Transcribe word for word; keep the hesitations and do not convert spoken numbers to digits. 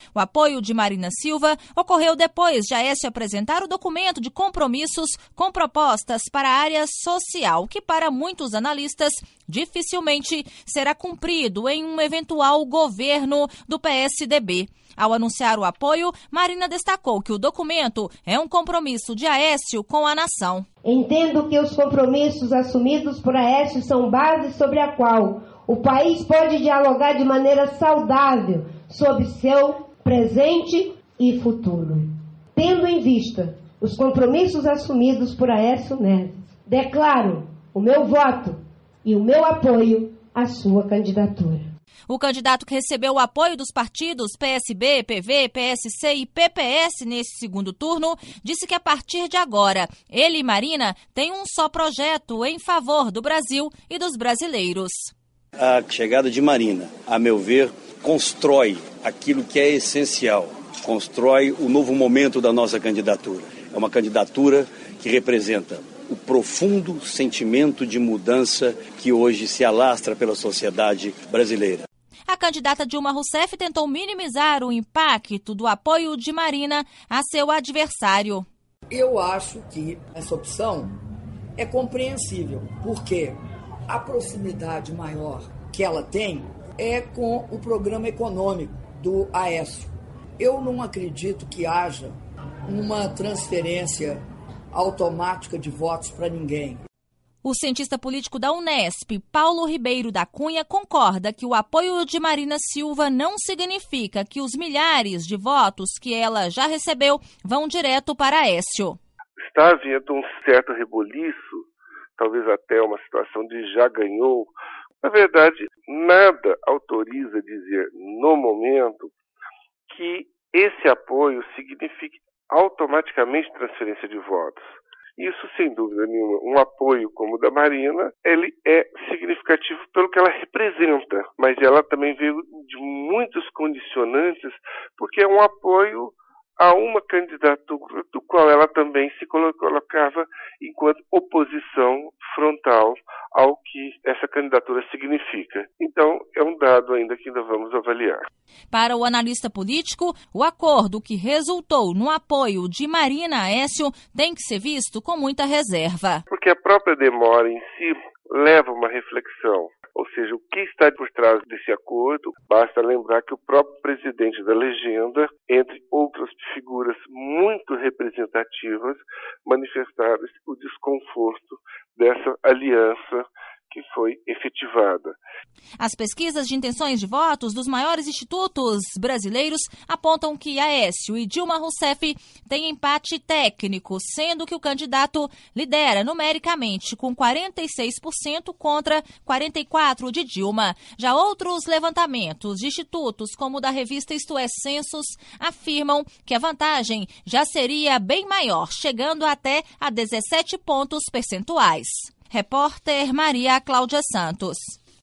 O apoio de Marina Silva ocorreu depois de Aécio apresentar o documento de compromissos com propostas para a área social, que para muitos analistas dificilmente será cumprido em um eventual governo do P S D B. Ao anunciar o apoio, Marina destacou que o documento é um compromisso de Aécio com a nação. Entendo que os compromissos assumidos por Aécio são base sobre a qual o país pode dialogar de maneira saudável sobre seu presente e futuro. Tendo em vista os compromissos assumidos por Aécio Neves, declaro o meu voto e o meu apoio à sua candidatura. O candidato que recebeu o apoio dos partidos P S B, P V, P S C e P P S nesse segundo turno disse que a partir de agora, ele e Marina têm um só projeto em favor do Brasil e dos brasileiros. A chegada de Marina, a meu ver, constrói aquilo que é essencial, constrói o novo momento da nossa candidatura. É uma candidatura que representa o profundo sentimento de mudança que hoje se alastra pela sociedade brasileira. A candidata Dilma Rousseff tentou minimizar o impacto do apoio de Marina a seu adversário. Eu acho que essa opção é compreensível, porque a proximidade maior que ela tem é com o programa econômico do Aécio. Eu não acredito que haja uma transferência automática de votos para ninguém. O cientista político da Unesp, Paulo Ribeiro da Cunha, concorda que o apoio de Marina Silva não significa que os milhares de votos que ela já recebeu vão direto para Aécio. Está havendo um certo reboliço, talvez até uma situação de já ganhou. Na verdade, nada autoriza dizer, no momento, que esse apoio signifique automaticamente transferência de votos. Isso, sem dúvida nenhuma, um apoio como o da Marina, ele é significativo pelo que ela representa, mas ela também veio de muitos condicionantes, porque é um apoio a uma candidatura do qual ela também se colocava enquanto oposição frontal ao que essa candidatura significa. Então, é um dado ainda que ainda vamos avaliar. Para o analista político, o acordo que resultou no apoio de Marina Aécio tem que ser visto com muita reserva. Porque a própria demora em si leva uma reflexão. Ou seja, o que está por trás desse acordo? Basta lembrar que o próprio presidente da legenda, entre outras figuras muito representativas, manifestaram o desconforto dessa aliança que foi efetivada. As pesquisas de intenções de votos dos maiores institutos brasileiros apontam que Aécio e Dilma Rousseff têm empate técnico, sendo que o candidato lidera numericamente com quarenta e seis por cento contra quarenta e quatro por cento de Dilma. Já outros levantamentos de institutos, como o da revista Isto é Census, afirmam que a vantagem já seria bem maior, chegando até a dezessete pontos percentuais. Repórter Maria Cláudia Santos.